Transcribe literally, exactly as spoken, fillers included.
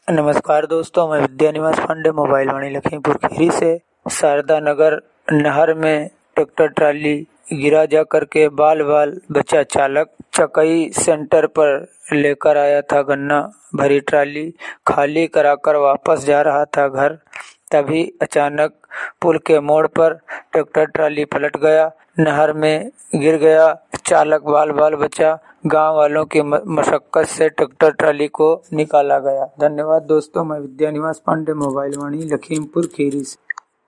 नमस्कार दोस्तों, मैं विद्या निवास पांडे मोबाइल वाणी लखीमपुर खीरी से। शारदा नगर नहर में ट्रैक्टर ट्राली गिरा जाकर के बाल बाल बचा चालक चकई सेंटर पर लेकर आया था गन्ना भरी ट्राली, खाली कराकर वापस जा रहा था घर। तभी अचानक पुल के मोड़ पर ट्रैक्टर ट्राली पलट गया, नहर में गिर गया, चालक बाल बाल बचा। गांव वालों की मशक्कत से ट्रैक्टर ट्राली को निकाला गया। धन्यवाद दोस्तों, मैं विद्या निवास पांडे मोबाइल वाणी लखीमपुर खीरी से।